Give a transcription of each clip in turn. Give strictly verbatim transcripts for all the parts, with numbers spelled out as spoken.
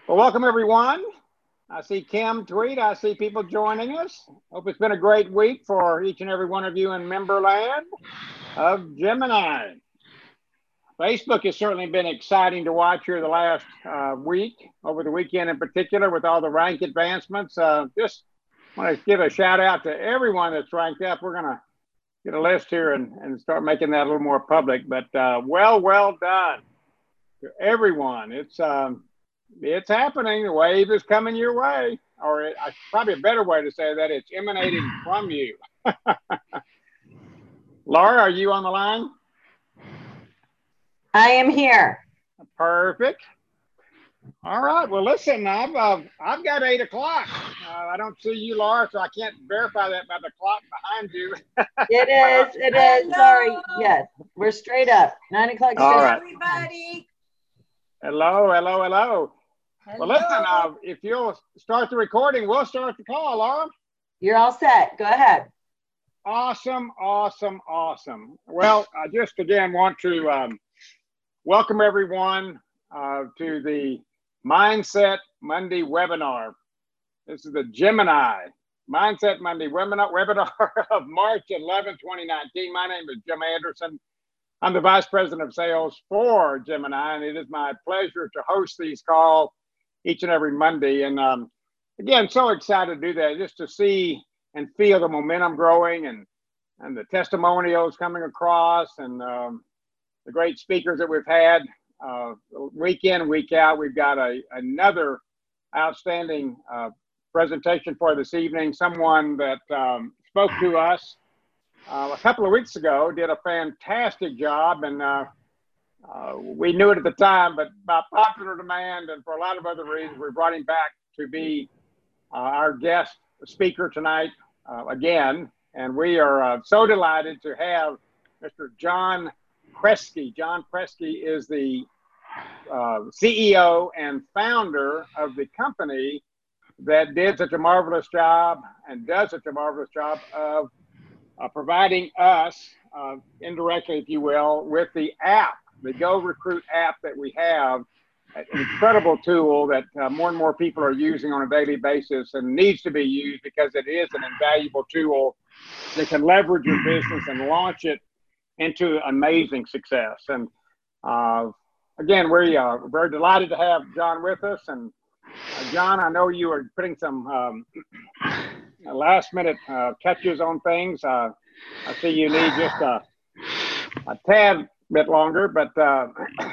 Well, welcome everyone. I see Kim tweet. I see people joining us. Hope it's been a great week for each and every one of you in memberland of Gemini. Facebook has certainly been exciting to watch here the last uh, week, over the weekend in particular, with all the rank advancements. Uh, just want to give a shout out to everyone that's ranked up. We're going to get a list here and, and start making that a little more public. But uh, well, well done to everyone. It's um, it's happening. The wave is coming your way, or it, I, probably a better way to say that, it's emanating from you. Laura, are you on the line? I am here. Perfect. All right. Well, listen, I've uh, I've got eight o'clock. Uh, I don't see you, Laura, so I can't verify that by the clock behind you. It is. It is. Sorry. Yes, we're straight up. Nine o'clock. All right. Everybody. Hello, hello, hello. Hello. Well, listen, uh, if you'll start the recording, we'll start the call, Laura. You're all set. Go ahead. Awesome, awesome, awesome. Well, I just again want to um, welcome everyone uh, to the Mindset Monday webinar. This is the Gemini Mindset Monday webinar, webinar of March eleventh, twenty nineteen. My name is Jim Anderson. I'm the Vice President of Sales for Gemini, and it is my pleasure to host these calls each and every Monday. And um, again, so excited to do that, just to see and feel the momentum growing, and and the testimonials coming across, and um, the great speakers that we've had uh, week in, week out. We've got a another outstanding uh, presentation for this evening. Someone that um, spoke to us uh, a couple of weeks ago, did a fantastic job, and uh, uh, we knew it at the time, but by popular demand and for a lot of other reasons, we brought him back to be uh, our guest speaker tonight uh, again. And we are uh, so delighted to have Mister John Kresge. John Kresge is the uh, C E O and founder of the company that did such a marvelous job and does such a marvelous job of uh, providing us, uh, indirectly, if you will, with the app, the Go Recruit app that we have. An incredible tool that uh, more and more people are using on a daily basis, and needs to be used because it is an invaluable tool that can leverage your business and launch it into amazing success. And uh, again, we are very delighted to have John with us. And uh, John, I know you are putting some um, last minute uh, catches on things. Uh, I see you need just a, a tad bit longer, but uh,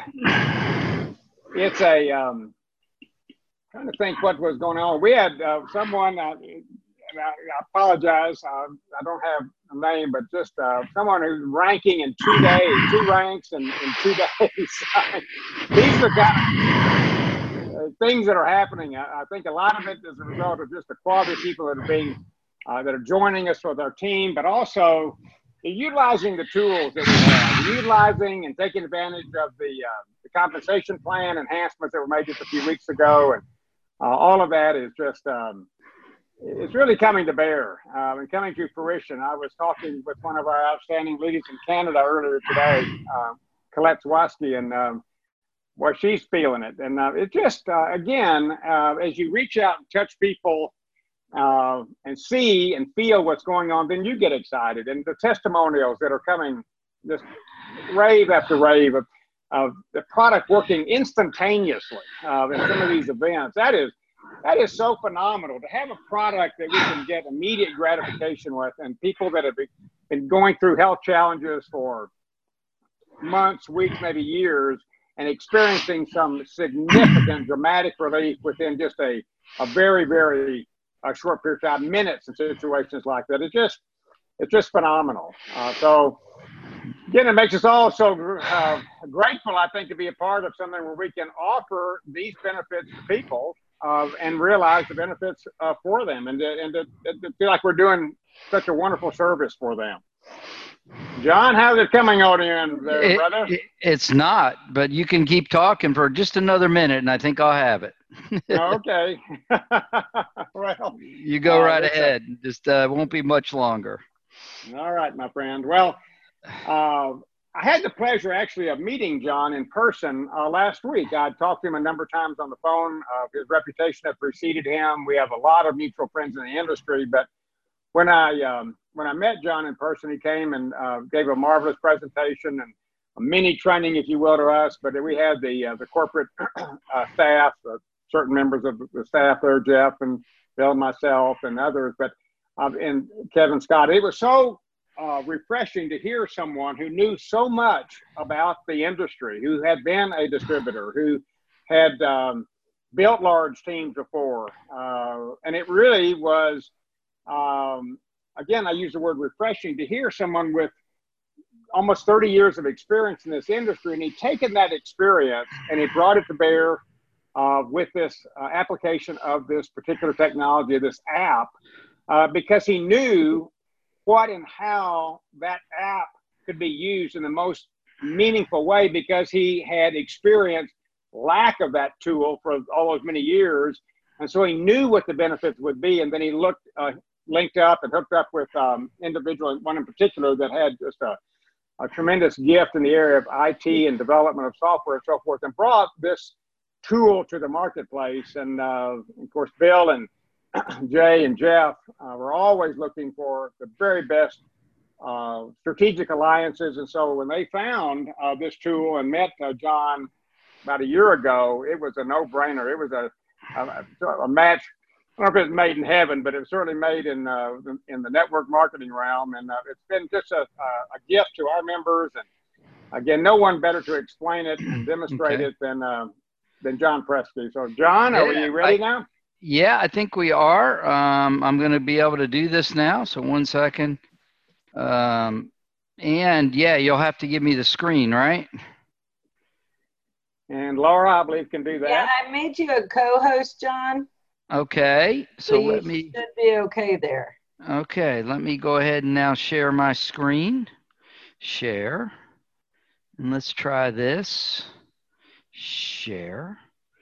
it's a, um, trying to think what was going on. We had uh, someone, uh, and I, I apologize, uh, I don't have a name, but just uh, someone who's ranking in two days, two ranks in, in two days. These are the kind of uh, things that are happening. I, I think a lot of it is a result of just the quality of people that are being, uh, that are joining us with our team, but also utilizing the tools that we have, utilizing and taking advantage of the, uh, the compensation plan enhancements that were made just a few weeks ago. And uh, all of that is just, um, it's really coming to bear uh, and coming to fruition. I was talking with one of our outstanding leaders in Canada earlier today, uh, Colette Swaski, and um, well, she's feeling it. And uh, it just, uh, again, uh, as you reach out and touch people uh, and see and feel what's going on, then you get excited. And the testimonials that are coming, just rave after rave of, of the product working instantaneously uh, in some of these events, that is, That is so phenomenal to have a product that we can get immediate gratification with, and people that have been going through health challenges for months, weeks, maybe years, and experiencing some significant dramatic relief within just a, a very, very uh, short period of time, minutes in situations like that. It's just, it's just phenomenal. Uh, so again, it makes us all so uh, grateful, I think, to be a part of something where we can offer these benefits to people. Uh, and realize the benefits uh, for them, and, to, and to, to feel like we're doing such a wonderful service for them. John, how's it coming on in there, it, brother? It, it's not, but you can keep talking for just another minute, and I think I'll have it. Okay. Well, you go uh, right ahead. Just uh, won't be much longer. All right, my friend. Well, uh, I had the pleasure actually of meeting John in person uh, last week. I talked to him a number of times on the phone. Uh, his reputation had preceded him. We have a lot of mutual friends in the industry. But when I um, when I met John in person, he came and uh, gave a marvelous presentation and a mini training, if you will, to us. But we had the uh, the corporate uh, staff, uh, certain members of the staff there, Jeff and Bill, and myself, and others. But uh, and Kevin Scott. It was so Uh, refreshing to hear someone who knew so much about the industry, who had been a distributor, who had um, built large teams before. Uh, and it really was, um, again, I use the word refreshing to hear someone with almost thirty years of experience in this industry. And he'd taken that experience and he brought it to bear uh, with this uh, application of this particular technology, this app, uh, because he knew what and how that app could be used in the most meaningful way, because he had experienced lack of that tool for all those many years. And so he knew what the benefits would be. And then he looked, uh, linked up and hooked up with um, individual, one in particular that had just a, a tremendous gift in the area of I T and development of software and so forth, and brought this tool to the marketplace. And uh, of course, Bill and Jay and Jeff uh, were always looking for the very best uh, strategic alliances. And so when they found uh, this tool and met uh, John about a year ago, it was a no-brainer. It was a, a, a match. I don't know if it was made in heaven, but it was certainly made in, uh, in the network marketing realm. And uh, it's been just a, a gift to our members. And again, no one better to explain it and demonstrate okay. it than, uh, than John Presky. So John, yeah, are you ready I, now? Yeah, I think we are. Um, I'm going to be able to do this now. So one second. Um, and yeah, you'll have to give me the screen, right? And Laura, I believe, can do that. Yeah, I made you a co-host, John. Okay. So, so let you me. should be okay there. Okay. Let me go ahead and now share my screen. Share. And let's try this. Share.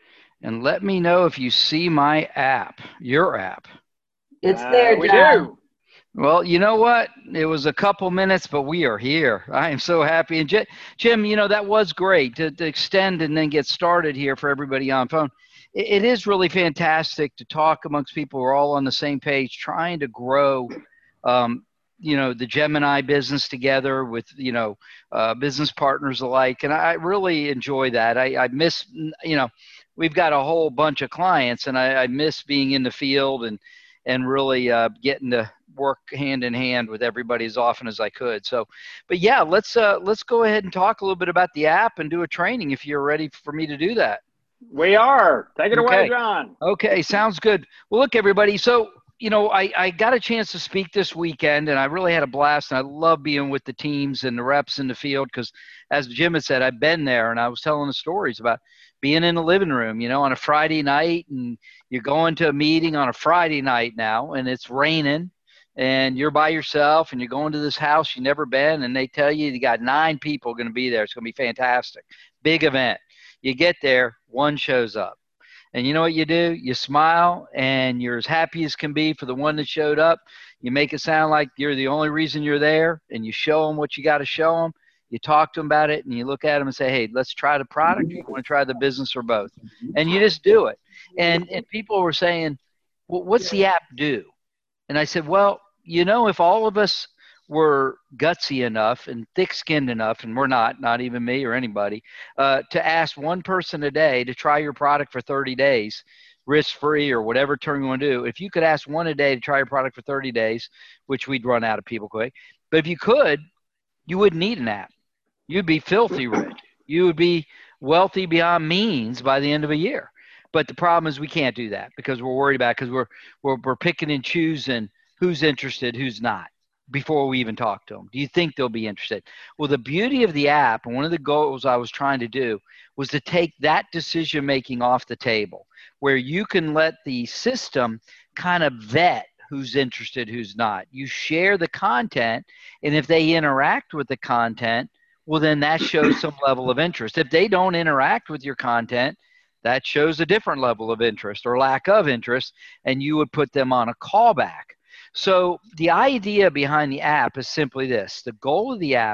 And let me know if you see my app, your app. It's there, uh, we John. do. Well, you know what? It was a couple minutes, but we are here. I am so happy. And Jim, you know, that was great to, to extend and then get started here for everybody on phone. It, it is really fantastic to talk amongst people who are all on the same page, trying to grow, um, you know, the Gemini business together with, you know, uh, business partners alike. And I really enjoy that. I, I miss, you know, we've got a whole bunch of clients, and I, I miss being in the field and, and really uh, getting to work hand in hand with everybody as often as I could. So, but yeah, let's uh, let's go ahead and talk a little bit about the app and do a training if you're ready for me to do that. We are. Take it okay. away, John. Okay, sounds good. Well, look, everybody. So, you know, I, I got a chance to speak this weekend, and I really had a blast. And I love being with the teams and the reps in the field because, as Jim had said, I've been there, and I was telling the stories about being in the living room, you know, on a Friday night, and you're going to a meeting on a Friday night now, and it's raining, and you're by yourself, and you're going to this house you've never been, and they tell you you got nine people going to be there. It's going to be fantastic. Big event. You get there, one shows up. And you know what you do? You smile, and you're as happy as can be for the one that showed up. You make it sound like you're the only reason you're there, and you show them what you got to show them. You talk to them about it, and you look at them and say, hey, let's try the product. You want to try the business or both? And you just do it. And, and people were saying, well, what's the app do? And I said, well, you know, if all of us were gutsy enough and thick-skinned enough, and we're not, not even me or anybody, uh, to ask one person a day to try your product for thirty days, risk-free or whatever term you want to do, if you could ask one a day to try your product for thirty days, which we'd run out of people quick, but if you could, you wouldn't need an app. You'd be filthy rich. You would be wealthy beyond means by the end of a year. But the problem is we can't do that because we're worried about it because we're, we're, we're picking and choosing who's interested, who's not, before we even talk to them. Do you think they'll be interested? Well, the beauty of the app, and one of the goals I was trying to do, was to take that decision-making off the table, where you can let the system kind of vet who's interested, who's not. You share the content, and if they interact with the content, well, then that shows some level of interest. If they don't interact with your content, that shows a different level of interest or lack of interest, and you would put them on a callback. So the idea behind the app is simply this. The goal of the app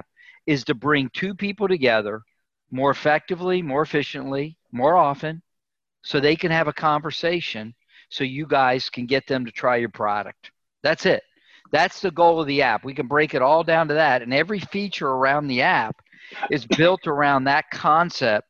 is to bring two people together more effectively, more efficiently, more often, so they can have a conversation so you guys can get them to try your product. That's it. That's the goal of the app. We can break it all down to that. And every feature around the app is built around that concept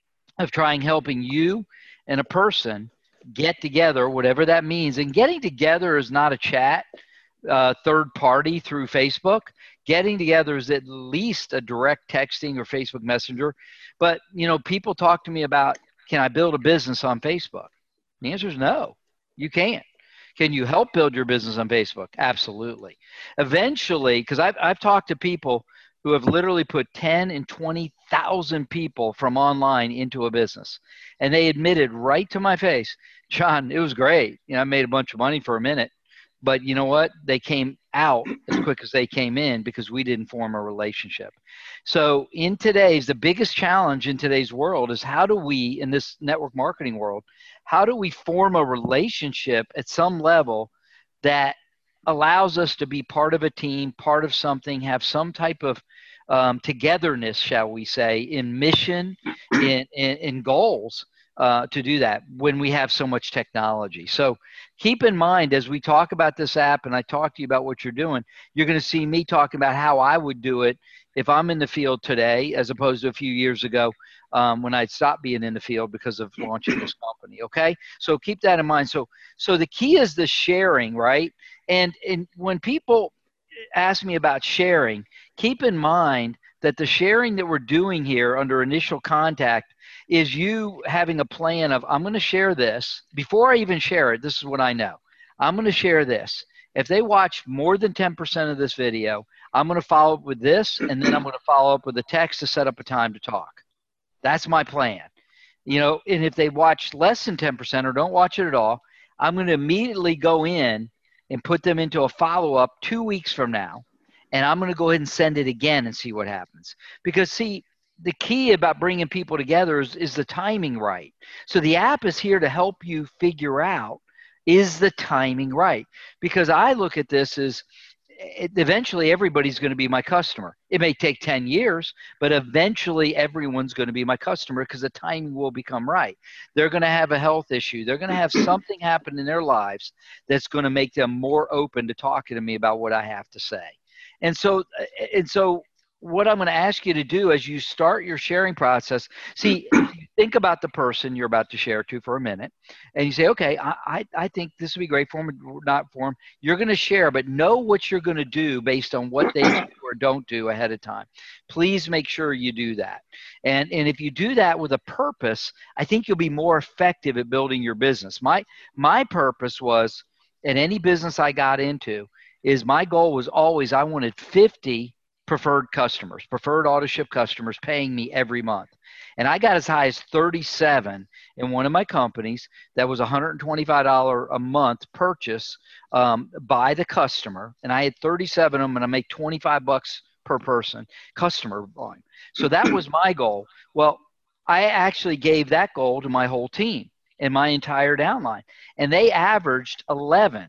of trying helping you and a person get together, whatever that means. And getting together is not a chat uh, third party through Facebook. Getting together is at least a direct texting or Facebook Messenger. But, you know, people talk to me about, can I build a business on Facebook? The answer is no, you can't. Can you help build your business on Facebook? Absolutely. Eventually, because I've, I've talked to people who have literally put ten and twenty thousand people from online into a business. And they admitted right to my face, John, it was great. You know, I made a bunch of money for a minute, but you know what? They came out as quick as they came in because we didn't form a relationship. So in today's, the biggest challenge in today's world is how do we, in this network marketing world, how do we form a relationship at some level that allows us to be part of a team, part of something, have some type of um, togetherness, shall we say, in mission, in, in, in goals uh, to do that when we have so much technology. So keep in mind, as we talk about this app and I talk to you about what you're doing, you're going to see me talking about how I would do it if I'm in the field today, as opposed to a few years ago um, when I'd stopped being in the field because of launching this company. Okay. So keep that in mind. So, so the key is the sharing, right? And, and when people ask me about sharing, keep in mind that the sharing that we're doing here under initial contact is you having a plan of, I'm going to share this. Before I even share it, this is what I know. I'm going to share this. If they watch more than ten percent of this video, I'm going to follow up with this, and then I'm going to follow up with a text to set up a time to talk. That's my plan. You know, and if they watch less than ten percent or don't watch it at all, I'm going to immediately go in and put them into a follow-up two weeks from now, and I'm going to go ahead and send it again and see what happens. Because, see, the key about bringing people together is, is the timing right. So the app is here to help you figure out, is the timing right? Because I look at this as it, eventually everybody's going to be my customer. It may take ten years, but eventually everyone's going to be my customer because the timing will become right. They're going to have a health issue. They're going to have something happen in their lives that's going to make them more open to talking to me about what I have to say. And so, and so what I'm going to ask you to do as you start your sharing process, see, if you think about the person you're about to share to for a minute, and you say, okay, I, I, I think this would be great for them, not for them. You're going to share, but know what you're going to do based on what they do or don't do ahead of time. Please make sure you do that. And, and if you do that with a purpose, I think you'll be more effective at building your business. My, my purpose was, in any business I got into, is my goal was always I wanted fifty preferred customers, preferred auto ship customers paying me every month. And I got as high as thirty-seven in one of my companies that was one hundred twenty-five dollars a month purchase um, by the customer. And I had thirty-seven of them and I make twenty-five bucks per person customer volume. So that was my goal. Well, I actually gave that goal to my whole team and my entire downline. And they averaged eleven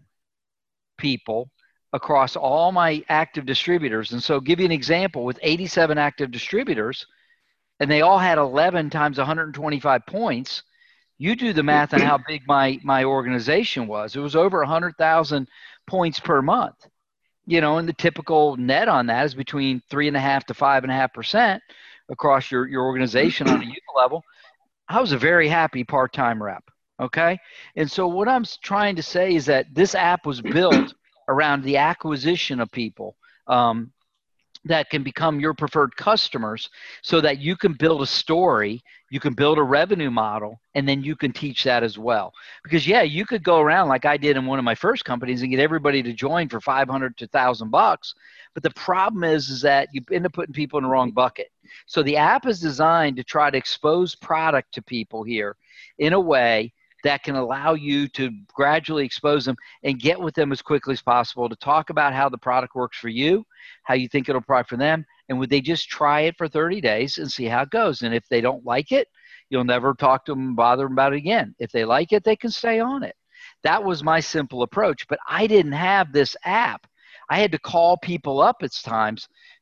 people across all my active distributors. And so give you an example, with eighty-seven active distributors, and they all had eleven times one hundred twenty-five points, you do the math on how big my, my organization was. It was over one hundred thousand points per month. You know, and the typical net on that is between three and a half to five and a half percent across your, your organization on a unit level. I was a very happy part-time rep. Okay. And so what I'm trying to say is that this app was built around the acquisition of people um, that can become your preferred customers so that you can build a story, you can build a revenue model, and then you can teach that as well. Because, yeah, you could go around like I did in one of my first companies and get everybody to join for five hundred to one thousand bucks. But the problem is, is that you end up putting people in the wrong bucket. So the app is designed to try to expose product to people here in a way that can allow you to gradually expose them and get with them as quickly as possible to talk about how the product works for you, how you think it'll work for them, and would they just try it for thirty days and see how it goes. And if they don't like it, you'll never talk to them and bother them about it again. If they like it, they can stay on it. That was my simple approach, but I didn't have this app. I had to call people up at times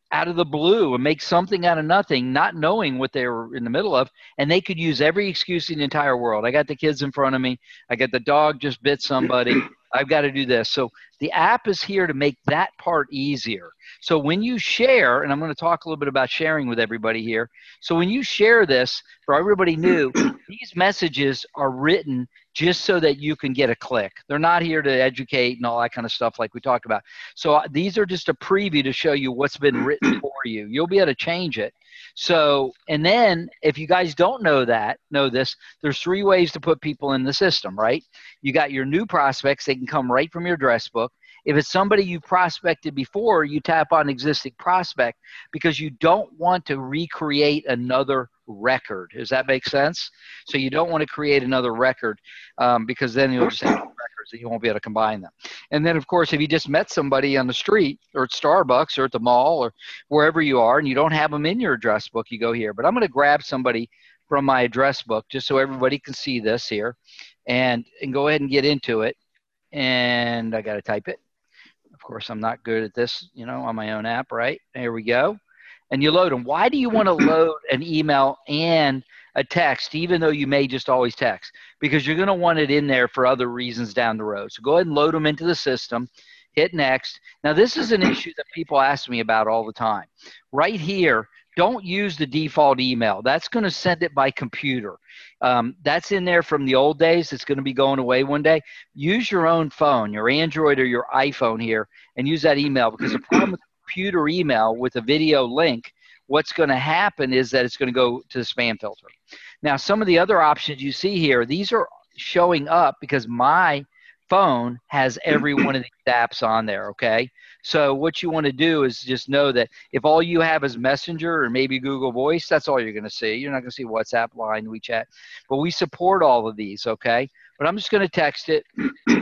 out of the blue and make something out of nothing, not knowing what they were in the middle of. And they could use every excuse in the entire world. I got the kids in front of me. I got the dog just bit somebody. I've got to do this. So the app is here to make that part easier. So when you share, and I'm going to talk a little bit about sharing with everybody here. So when you share this, for everybody new, these messages are written just so that you can get a click. They're not here to educate and all that kind of stuff like we talked about. So uh, these are just a preview to show you what's been written for you. You'll be able to change it. So, and then if you guys don't know that, know this, there's three ways to put people in the system, right? You got your new prospects. They can come right from your address book. If it's somebody you prospected before, you tap on existing prospect because you don't want to recreate another record. Does that make sense? So you don't want to create another record um, because then you'll just have records that you won't be able to combine them. And then, of course, if you just met somebody on the street or at Starbucks or at the mall or wherever you are and you don't have them in your address book, you go here. But I'm going to grab somebody from my address book just so everybody can see this here and, and go ahead and get into it. And I got to type it. Of course, I'm not good at this, you know, on my own app, right? There we go. And you load them. Why do you want to load an email and a text, even though you may just always text? Because you're going to want it in there for other reasons down the road. So go ahead and load them into the system. Hit next. Now, this is an issue that people ask me about all the time. Right here, don't use the default email. That's going to send it by computer. Um, that's in there from the old days. It's going to be going away one day. Use your own phone, your Android or your iPhone here, and use that email because the problem with computer email with a video link, what's going to happen is that it's going to go to the spam filter. Now, some of the other options you see here, these are showing up because my phone has every one of these apps on there, okay? So what you want to do is just know that if all you have is Messenger or maybe Google Voice, that's all you're going to see. You're not going to see WhatsApp, Line, WeChat. But we support all of these, okay? But I'm just going to text it,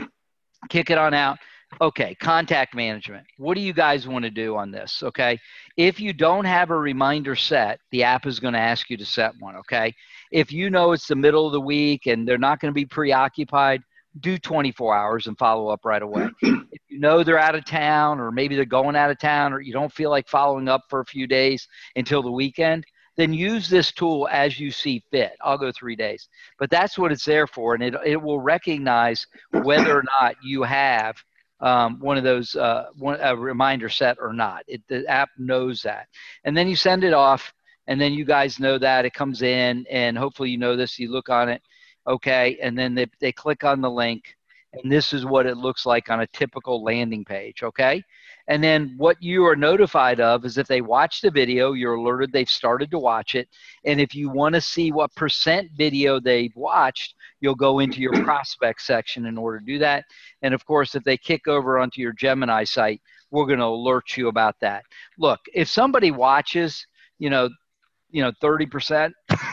kick it on out. Okay, contact management. What do you guys want to do on this, okay? If you don't have a reminder set, the app is going to ask you to set one, okay? If you know it's the middle of the week and they're not going to be preoccupied, do twenty-four hours and follow up right away. If you know they're out of town or maybe they're going out of town or you don't feel like following up for a few days until the weekend, then use this tool as you see fit. I'll go three days. But that's what it's there for, and it, it will recognize whether or not you have um, one of those, uh, one, a reminder set or not. It, the app knows that. And then you send it off, and then you guys know that. It comes in, and hopefully you know this. You look on it. Okay, and then they, they click on the link, and this is what it looks like on a typical landing page, okay? And then what you are notified of is if they watch the video, you're alerted they've started to watch it, and if you want to see what percent video they've watched, you'll go into your prospect section in order to do that. And, of course, if they kick over onto your Gemini site, we're going to alert you about that. Look, if somebody watches, you know, you know, thirty percent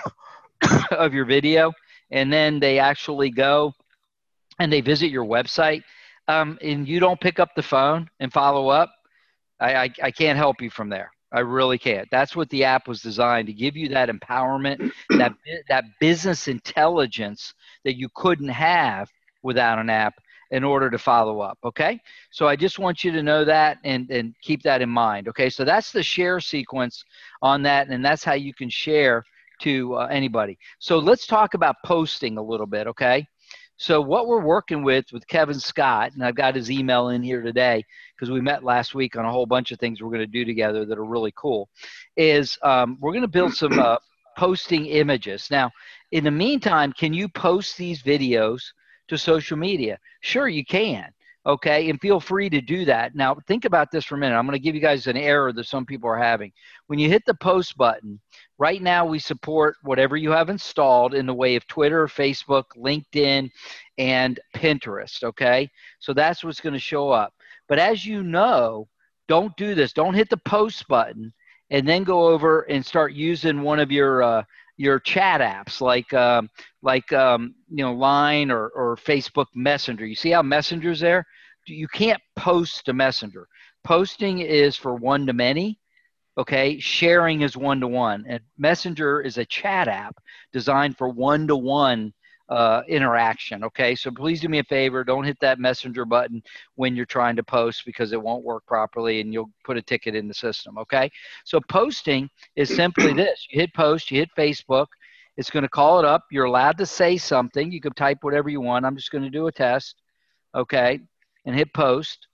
of your video, and then they actually go and they visit your website, um, and you don't pick up the phone and follow up, I, I, I can't help you from there. I really can't. That's what the app was designed to give you, that empowerment, that that business intelligence that you couldn't have without an app in order to follow up, okay? So I just want you to know that and, and keep that in mind, okay? So that's the share sequence on that, and that's how you can share to uh, anybody. So let's talk about posting a little bit, okay? So what we're working with with Kevin Scott, and I've got his email in here today because we met last week on a whole bunch of things we're going to do together that are really cool, is um, we're going to build some uh, posting images. Now, in the meantime, can you post these videos to social media? Sure, you can. Okay, and feel free to do that. Now, think about this for a minute. I'm going to give you guys an error that some people are having. When you hit the post button, right now we support whatever you have installed in the way of Twitter, Facebook, LinkedIn, and Pinterest, okay? So that's what's going to show up. But as you know, don't do this. Don't hit the post button and then go over and start using one of your uh, your chat apps like um, like um, you know, Line or, or Facebook Messenger. You see how Messenger's there? You can't post to Messenger. Posting is for one-to-many, okay? Sharing is one-to-one. And Messenger is a chat app designed for one-to-one uh, interaction. Okay, so please do me a favor. Don't hit that messenger button when you're trying to post, because it won't work properly and you'll put a ticket in the system. Okay, so posting is simply this. You hit post, you hit Facebook. It's going to call it up. You're allowed to say something. You can type whatever you want. I'm just going to do a test. Okay, and hit post.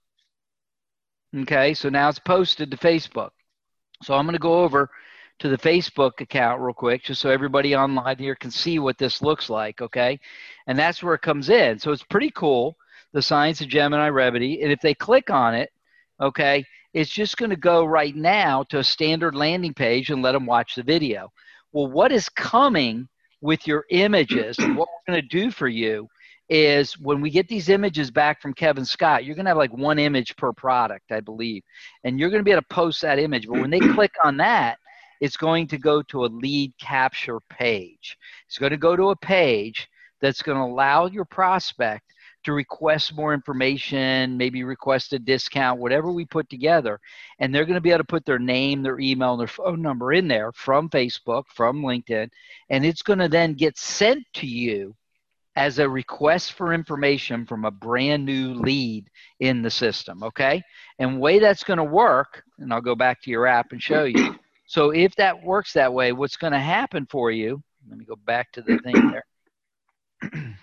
Okay, so now it's posted to Facebook. So I'm going to go over to the Facebook account real quick, just so everybody online here can see what this looks like, okay? And that's where it comes in. So it's pretty cool, the Science of Gemini Remedy. And if they click on it, okay, it's just going to go right now to a standard landing page and let them watch the video. Well, what is coming with your images and what we're going to do for you is when we get these images back from Kevin Scott, you're going to have like one image per product, I believe. And you're going to be able to post that image. But when they click on that, it's going to go to a lead capture page. It's going to go to a page that's going to allow your prospect to request more information, maybe request a discount, whatever we put together. And they're going to be able to put their name, their email, and their phone number in there from Facebook, from LinkedIn. And it's going to then get sent to you as a request for information from a brand new lead in the system, okay? And the way that's going to work, and I'll go back to your app and show you. So if that works that way, what's going to happen for you, let me go back to the thing there.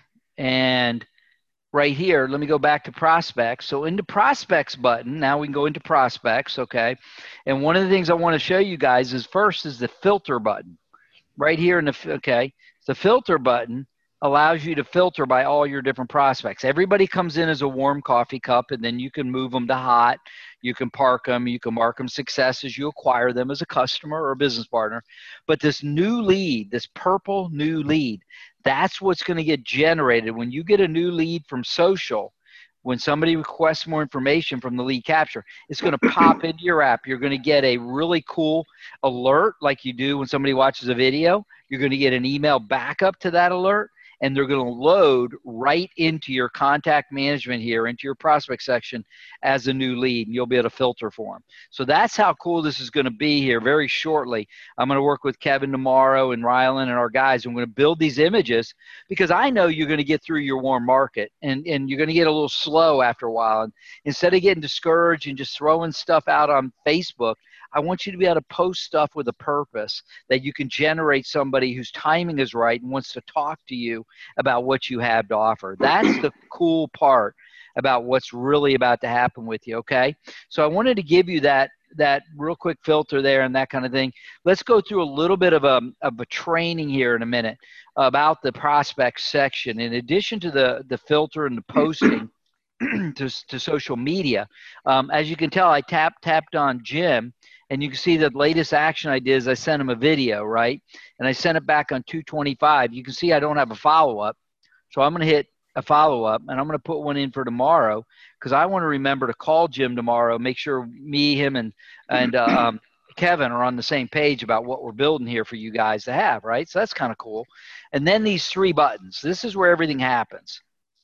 And right here, let me go back to prospects. So into prospects button, now we can go into prospects, okay? And one of the things I want to show you guys is first is the filter button. Right here in the, okay, the filter button allows you to filter by all your different prospects. Everybody comes in as a warm coffee cup, and then you can move them to hot. You can park them. You can mark them success as you acquire them as a customer or a business partner. But this new lead, this purple new lead, that's what's going to get generated. When you get a new lead from social, when somebody requests more information from the lead capture, it's going to pop into your app. You're going to get a really cool alert like you do when somebody watches a video. You're going to get an email backup to that alert. And they're going to load right into your contact management here, into your prospect section as a new lead, and you'll be able to filter for them. So that's how cool this is going to be here very shortly. I'm going to work with Kevin tomorrow and Rylan and our guys. I'm going to build these images because I know you're going to get through your warm market, and, and you're going to get a little slow after a while. And instead of getting discouraged and just throwing stuff out on Facebook, I want you to be able to post stuff with a purpose that you can generate somebody whose timing is right and wants to talk to you about what you have to offer. That's the cool part about what's really about to happen with you, okay? So I wanted to give you that that real quick filter there and that kind of thing. Let's go through a little bit of a, of a training here in a minute about the prospect section. In addition to the, the filter and the posting to, to social media, um, as you can tell, I tap, tapped on Jim. And you can see the latest action I did is I sent him a video, right? And I sent it back on two twenty-five. You can see I don't have a follow-up. So I'm going to hit a follow-up, and I'm going to put one in for tomorrow because I want to remember to call Jim tomorrow, make sure me, him, and, and uh, um, Kevin are on the same page about what we're building here for you guys to have, right? So that's kind of cool. And then these three buttons. This is where everything happens,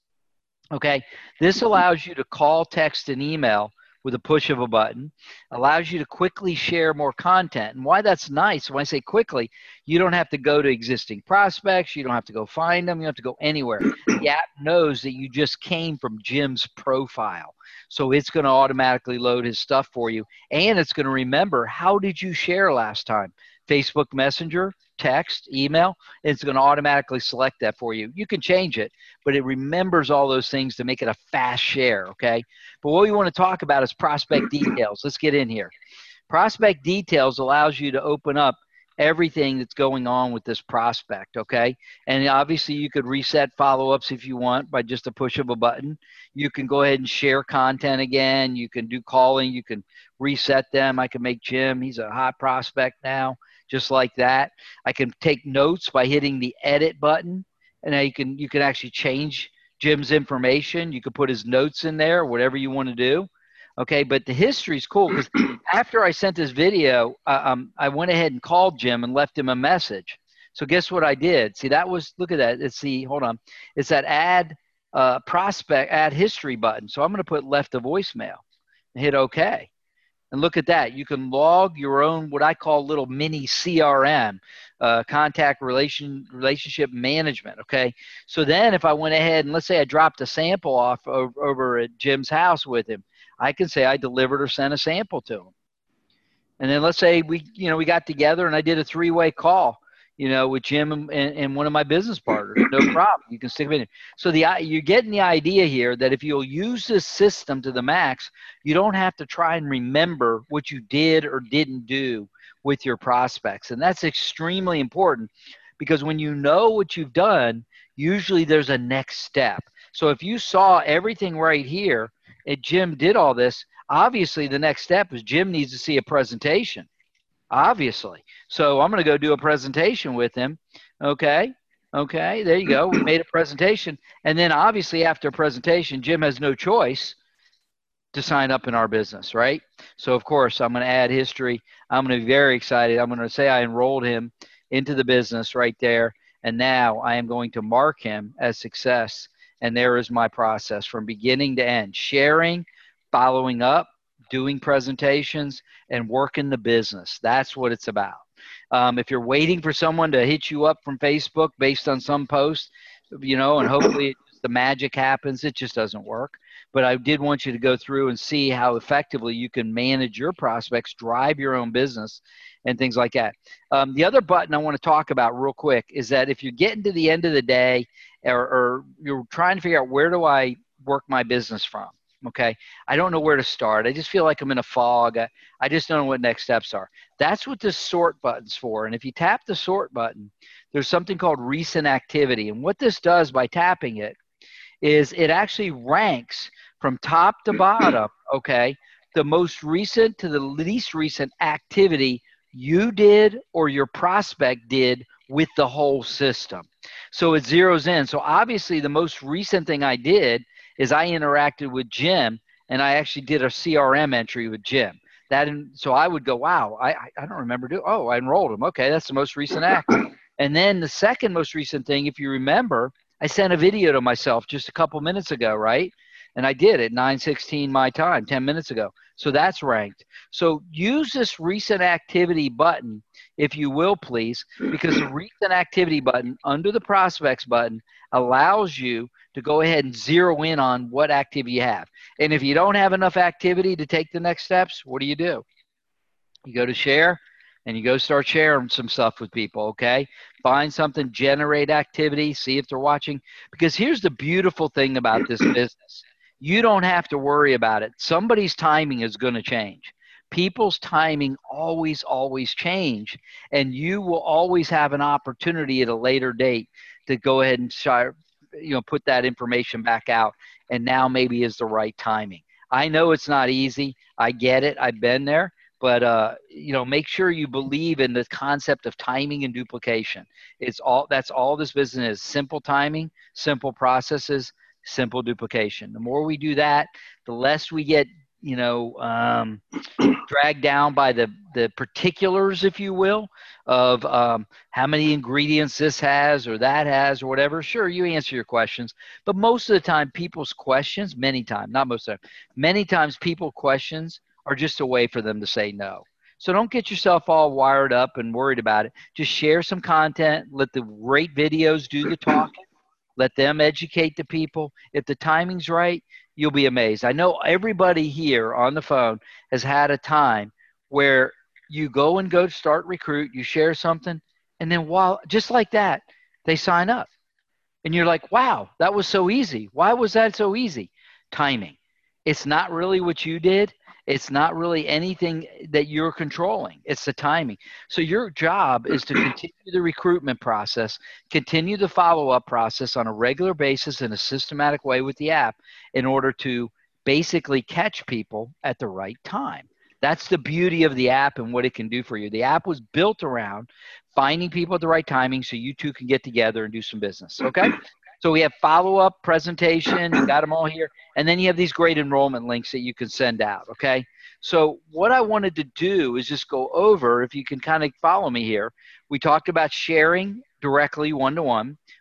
okay? This allows you to call, text, and email with a push of a button, allows you to quickly share more content. And why that's nice, when I say quickly, you don't have to go to existing prospects, you don't have to go find them, you don't have to go anywhere. The app knows that you just came from Jim's profile. So it's going to automatically load his stuff for you, and it's going to remember, how did you share last time? Facebook Messenger, text, email, it's going to automatically select that for you. You can change it, but it remembers all those things to make it a fast share, okay? But what we want to talk about is prospect details. Let's get in here. Prospect details allows you to open up everything that's going on with this prospect, okay? And obviously you could reset follow-ups if you want by just a push of a button. You can go ahead and share content again. You can do calling. You can reset them. I can make Jim, he's a hot prospect now, just like that. I can take notes by hitting the edit button, and now you can, you can actually change Jim's information. You could put his notes in there, whatever you want to do. Okay, but the history is cool because after I sent this video, uh, um, I went ahead and called Jim and left him a message. So guess what I did? See, that was, look at that. It's the, hold on. It's that add uh, prospect, add history button. So I'm going to put left a voicemail and hit OK. And look at that. You can log your own, what I call little mini C R M, uh, contact relation relationship management. Okay. So then if I went ahead and let's say I dropped a sample off over, over at Jim's house with him, I can say I delivered or sent a sample to him. And then let's say we, you know, we got together and I did a three-way call, you know, with Jim and, and one of my business partners. No problem. You can stick them in. So the you're getting the idea here that if you'll use this system to the max, you don't have to try and remember what you did or didn't do with your prospects. And that's extremely important because when you know what you've done, usually there's a next step. So if you saw everything right here and Jim did all this, obviously the next step is Jim needs to see a presentation. Obviously. So I'm going to go do a presentation with him. Okay. Okay. There you go. We made a presentation. And then obviously after a presentation, Jim has no choice to sign up in our business, right? So of course I'm going to add history. I'm going to be very excited. I'm going to say I enrolled him into the business right there. And now I am going to mark him as success. And there is my process from beginning to end, sharing, following up, doing presentations, and working the business. That's what it's about. Um, if you're waiting for someone to hit you up from Facebook based on some post, you know, and hopefully it, the magic happens, it just doesn't work. But I did want you to go through and see how effectively you can manage your prospects, drive your own business, and things like that. Um, the other button I want to talk about real quick is that if you're getting to the end of the day or, or you're trying to figure out where do I work my business from, okay, I don't know where to start. I just feel like I'm in a fog. I, I just don't know what next steps are. That's what this sort button's for. And if you tap the sort button, there's something called recent activity. And what this does by tapping it is it actually ranks from top to bottom, okay, the most recent to the least recent activity you did or your prospect did with the whole system. So it zeroes in. So obviously the most recent thing I did is I interacted with Jim and I actually did a C R M entry with Jim. That in, so I would go, wow, I, I don't remember doing, oh, I enrolled him. Okay, that's the most recent act. And then the second most recent thing, if you remember, I sent a video to myself just a couple minutes ago, right? And I did at nine sixteen my time, ten minutes ago. So that's ranked. So use this recent activity button, if you will, please, because the recent activity button under the prospects button allows you to go ahead and zero in on what activity you have. And if you don't have enough activity to take the next steps, what do you do? You go to share and you go start sharing some stuff with people, okay? Find something, generate activity, see if they're watching. Because here's the beautiful thing about this business. You don't have to worry about it. Somebody's timing is going to change. People's timing always, always change. And you will always have an opportunity at a later date to go ahead and start, you know, put that information back out. And now maybe is the right timing. I know it's not easy. I get it. I've been there. But, uh, you know, make sure you believe in the concept of timing and duplication. It's all, that's all this business is. Simple timing, simple processes, simple duplication. The more we do that, the less we get, you know, um, dragged down by the, the particulars, if you will, of um, how many ingredients this has or that has or whatever. Sure, you answer your questions. But most of the time, people's questions, many times, not most of the time, many times people questions are just a way for them to say no. So don't get yourself all wired up and worried about it. Just share some content. Let the great videos do the talking. Let them educate the people. If the timing's right, you'll be amazed. I know everybody here on the phone has had a time where you go and go start Recruit, you share something, and then while just like that, they sign up. And you're like, wow, that was so easy. Why was that so easy? Timing. It's not really what you did. It's not really anything that you're controlling. It's the timing. So your job is to continue the recruitment process, continue the follow-up process on a regular basis in a systematic way with the app in order to basically catch people at the right time. That's the beauty of the app and what it can do for you. The app was built around finding people at the right timing so you two can get together and do some business, okay? So we have follow-up presentation, you got them all here, and then you have these great enrollment links that you can send out, okay? So what I wanted to do is just go over, if you can kind of follow me here, we talked about sharing directly one-to-one.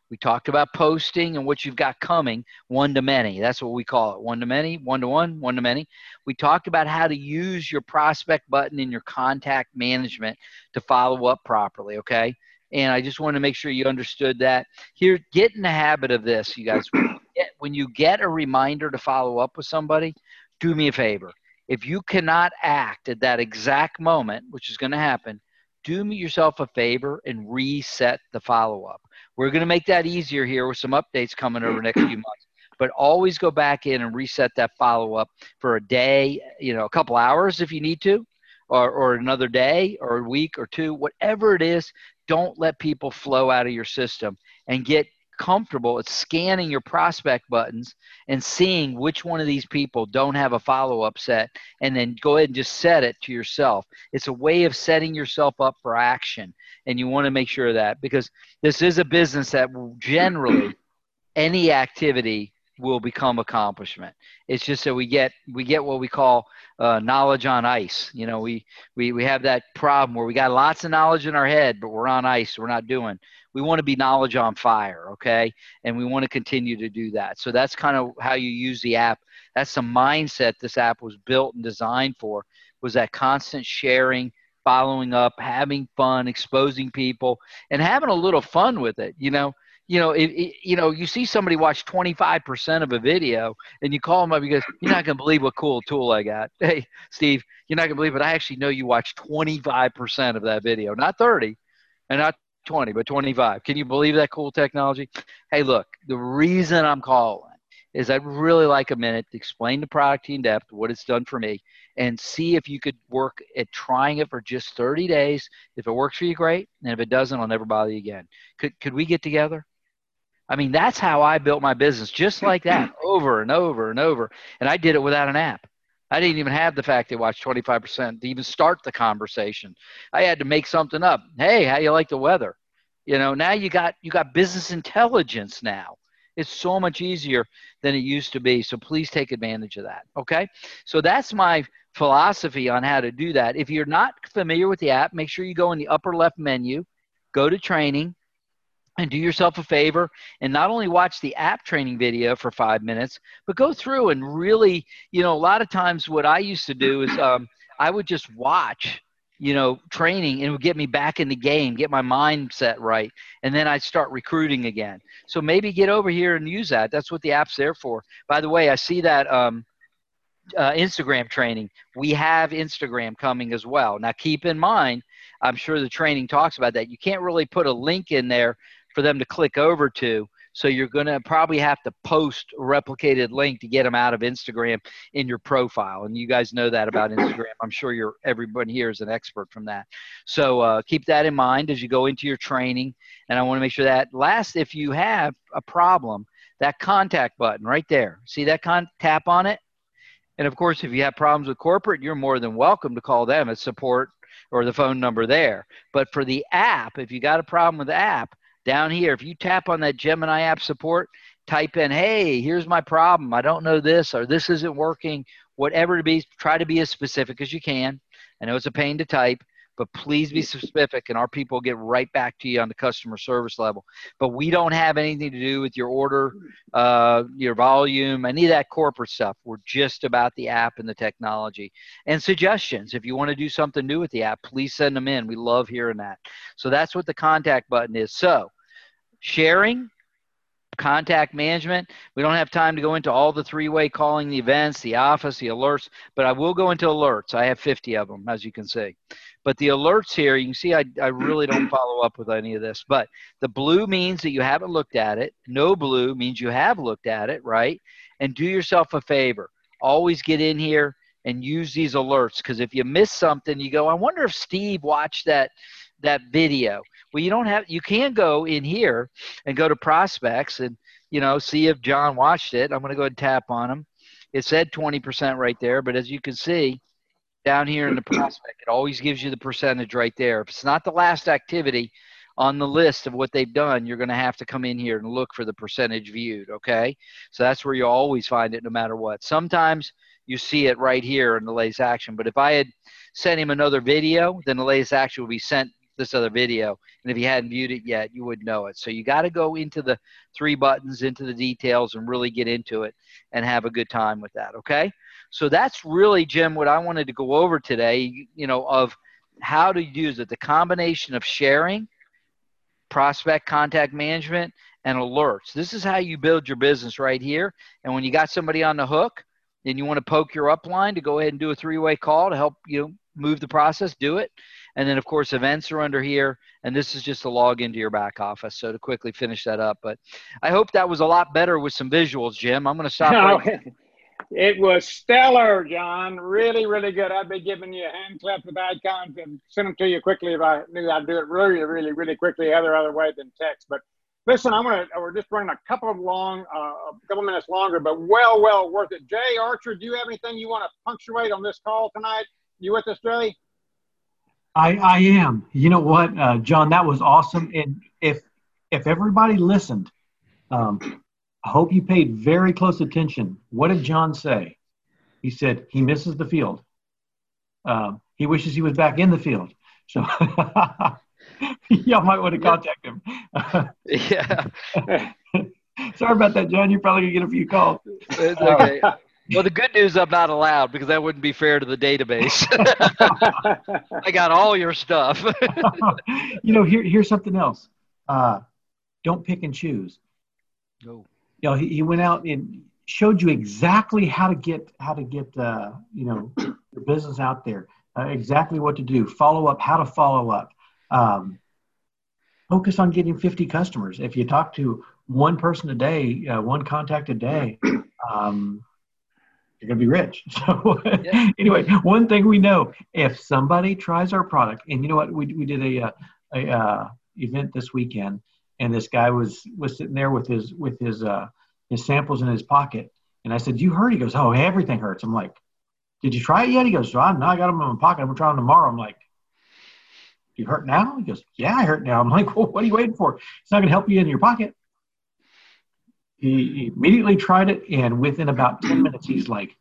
We talked about posting and what you've got coming, one to many. That's what we call it, one to many, one to one, one to many. We talked about how to use your prospect button in your contact management to follow up properly, okay? And I just want to make sure you understood that. Here, get in the habit of this, you guys. When you get, when you get a reminder to follow up with somebody, do me a favor. If you cannot act at that exact moment, which is going to happen, do me yourself a favor and reset the follow-up. We're going to make that easier here with some updates coming over the next few months. But always go back in and reset that follow-up for a day, you know, a couple hours if you need to, or, or another day or a week or two, whatever it is. Don't let people flow out of your system, and get comfortable at scanning your prospect buttons and seeing which one of these people don't have a follow-up set, and then go ahead and just set it to yourself. It's a way of setting yourself up for action, and you want to make sure of that, because this is a business that will generally any activity will become accomplishment. It's just that we get we get what we call uh, knowledge on ice. You know, we, we we have that problem where we got lots of knowledge in our head, but we're on ice. We're not doing. We want to be knowledge on fire, okay? And we want to continue to do that. So that's kind of how you use the app. That's the mindset this app was built and designed for, was that constant sharing, following up, having fun, exposing people, and having a little fun with it, you know? You know, it, it, you know, you see somebody watch twenty-five percent of a video, and you call them up because you're not going to believe what cool tool I got. Hey, Steve, you're not going to believe it. I actually know you watched twenty-five percent of that video, not thirty and not twenty, but twenty-five. Can you believe that cool technology? Hey, look, the reason I'm calling is I'd really like a minute to explain the product in depth, what it's done for me, and see if you could work at trying it for just thirty days. If it works for you, great. And if it doesn't, I'll never bother you again. Could, could we get together? I mean, that's how I built my business, just like that, over and over and over. And I did it without an app. I didn't even have the fact they watched twenty-five percent to even start the conversation. I had to make something up. Hey, how you like the weather? You know, now you got you got business intelligence now. It's so much easier than it used to be. So please take advantage of that. Okay. So that's my philosophy on how to do that. If you're not familiar with the app, make sure you go in the upper left menu, go to training, and do yourself a favor and not only watch the app training video for five minutes, but go through and really, you know, a lot of times what I used to do is um, I would just watch, you know, training, and it would get me back in the game, get my mindset right. And then I'd start recruiting again. So maybe get over here and use that. That's what the app's there for. By the way, I see that um, uh, Instagram training. We have Instagram coming as well. Now keep in mind, I'm sure the training talks about that. You can't really put a link in there for them to click over to. So you're going to probably have to post a replicated link to get them out of Instagram in your profile. And you guys know that about Instagram. I'm sure you're, everybody here is an expert from that. So uh, keep that in mind as you go into your training. And I want to make sure that last, if you have a problem, that contact button right there, see that con tap on it? And of course, if you have problems with corporate, you're more than welcome to call them at support or the phone number there. But for the app, if you got a problem with the app, down here, if you tap on that Gemini app support, type in, hey, here's my problem. I don't know this, or this isn't working, whatever it be. Try to be as specific as you can. I know it's a pain to type, but please be specific, and our people get right back to you on the customer service level. But we don't have anything to do with your order, uh, your volume, any of that corporate stuff. We're just about the app and the technology. And suggestions. If you want to do something new with the app, please send them in. We love hearing that. So that's what the contact button is. So sharing, contact management. We don't have time to go into all the three-way calling, the events, the office, the alerts, but I will go into alerts. I have fifty of them, as you can see. But the alerts here, you can see I, I really don't follow up with any of this. But the blue means that you haven't looked at it. No blue means you have looked at it, right? And do yourself a favor. Always get in here and use these alerts, because if you miss something, you go, I wonder if Steve watched that that video. Well, you don't have, you can go in here and go to prospects and, you know, see if John watched it. I'm going to go ahead and tap on him. It said twenty percent right there, but as you can see down here in the prospect, it always gives you the percentage right there. If it's not the last activity on the list of what they've done, you're going to have to come in here and look for the percentage viewed. Okay. So that's where you always find it no matter what. Sometimes you see it right here in the latest action, but if I had sent him another video, then the latest action will be sent this other video. And if you hadn't viewed it yet, you wouldn't know it. So you got to go into the three buttons, into the details, and really get into it and have a good time with that. Okay. So that's really, Jim, what I wanted to go over today, you know, of how to use it, the combination of sharing, prospect contact management, and alerts. This is how you build your business right here. And when you got somebody on the hook and you want to poke your upline to go ahead and do a three-way call to help you know, move the process, do it. And then, of course, events are under here. And this is just a log into your back office. So to quickly finish that up. But I hope that was a lot better with some visuals, Jim. I'm going to stop right now. It was stellar, John. Really, really good. I'd be giving you a hand clap with icons and send them to you quickly if I knew I'd do it really, really, really quickly other other way than text. But listen, I'm gonna we're just running a couple of long, uh, a couple minutes longer, but well, well worth it. Jay Archer, do you have anything you want to punctuate on this call tonight? You with us, Jay? I I am. You know what, uh, John? That was awesome. And if if everybody listened, um, I hope you paid very close attention. What did John say? He said he misses the field. Um, he wishes he was back in the field. So y'all might want to contact him. Yeah. Sorry about that, John. You're probably going to get a few calls. It's okay. Well, the good news, I'm not allowed because that wouldn't be fair to the database. I got all your stuff. You know, here, here's something else. Uh, don't pick and choose. Go. You know, he, he went out and showed you exactly how to get how to get uh, you know your business out there, uh, exactly what to do, follow up, how to follow up. Um, focus on getting fifty customers. If you talk to one person a day, uh, one contact a day, um, you're gonna be rich. So yeah. Anyway, one thing we know: if somebody tries our product, and you know what, we we did a a, a uh, event this weekend. And this guy was, was sitting there with his with his uh, his samples in his pocket. And I said, "You hurt?" He goes, "Oh, everything hurts." I'm like, "Did you try it yet?" He goes, "Well, no, I got them in my pocket. I'm going to try them tomorrow." I'm like, "Do you hurt now?" He goes, "Yeah, I hurt now." I'm like, "Well, what are you waiting for? It's not going to help you in your pocket." He, he immediately tried it. And within about ten minutes, he's like,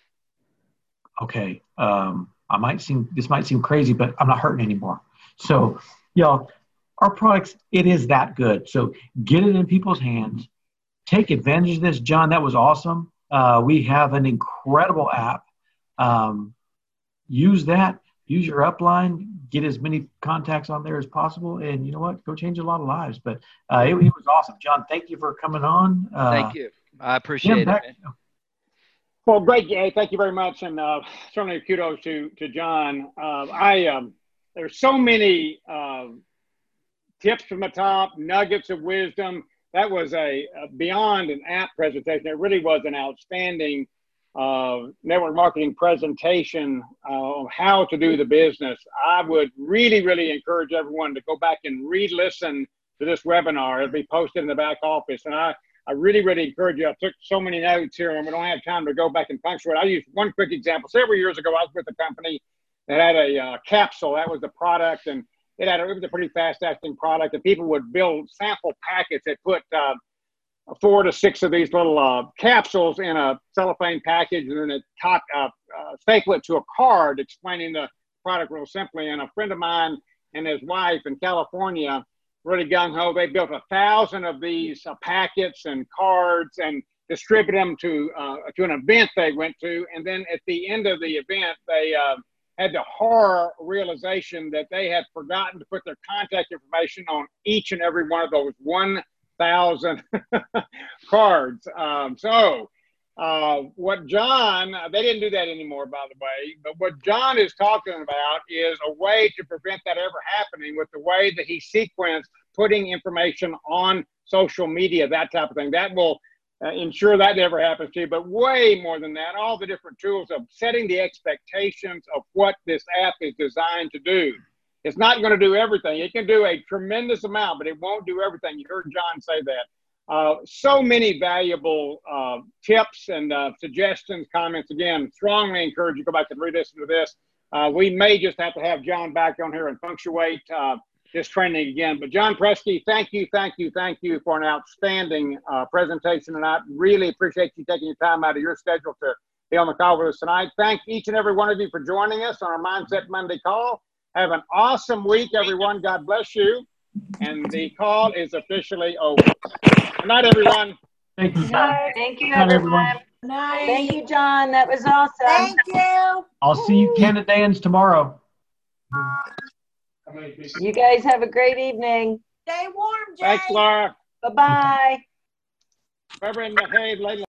"Okay, um, I might seem this might seem crazy, but I'm not hurting anymore." So, y'all. Our products, it is that good. So get it in people's hands. Take advantage of this. John, that was awesome. Uh, we have an incredible app. Um, use that. Use your upline. Get as many contacts on there as possible. And you know what? Go change a lot of lives. But uh, it, it was awesome. John, thank you for coming on. Uh, thank you. I appreciate yeah, it. back, Man. Well, great, Jay. Thank you very much. And uh, certainly kudos to, to John. Uh, I um, There's so many uh, tips from the top, nuggets of wisdom. That was a, a beyond an app presentation. It really was an outstanding uh, network marketing presentation uh, on how to do the business. I would really, really encourage everyone to go back and re-listen to this webinar. It'll be posted in the back office. And I, I really, really encourage you. I took so many notes here and we don't have time to go back and punctuate. I used one quick example. Several years ago, I was with a company that had a uh, capsule. That was the product. And It, had a, it was a pretty fast-acting product, and people would build sample packets that put uh, four to six of these little uh, capsules in a cellophane package, and then it top, uh, uh, staple it to a card explaining the product real simply. And a friend of mine and his wife in California, really gung-ho, they built a thousand of these uh, packets and cards and distributed them to, uh, to an event they went to. And then at the end of the event, they uh, had the horror realization that they had forgotten to put their contact information on each and every one of those one thousand cards. Um, so uh, what John, they didn't do that anymore, by the way, but what John is talking about is a way to prevent that ever happening with the way that he sequenced putting information on social media, that type of thing. That will Uh, ensure that never happens to you, but way more than that, all the different tools of setting the expectations of what this app is designed to do. It's not going to do everything. It can do a tremendous amount, but it won't do everything. You heard John say that. Uh, so many valuable uh, tips and uh, suggestions, comments. Again, strongly encourage you to go back and re-listen to this. Uh, we may just have to have John back on here and punctuate uh, this training again. But John Presky, thank you, thank you, thank you for an outstanding uh, presentation. And I really appreciate you taking your time out of your schedule to be on the call with us tonight. Thank each and every one of you for joining us on our Mindset Monday call. Have an awesome week, everyone. God bless you. And the call is officially over. Good night, everyone. Thank you, John. Thank you, Good night, everyone. everyone. Night. Thank you, John. That was awesome. Thank you. I'll see you Canadians tomorrow. You guys have a great evening. Stay warm, Jay. Thanks, Laura. Bye-bye. Reverend, hey, lady.